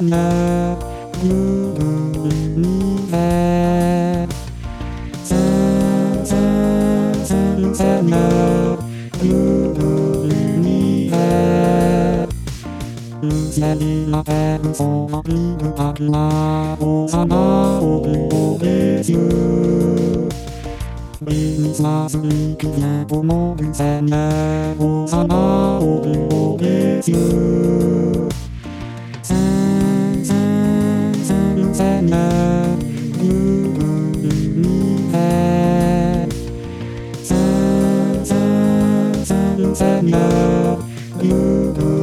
な海へ全然な海へ無理なペンソがビルパキなお花を見れずビザスリキレボのビゼネお花を見れず全然な海へ全然な海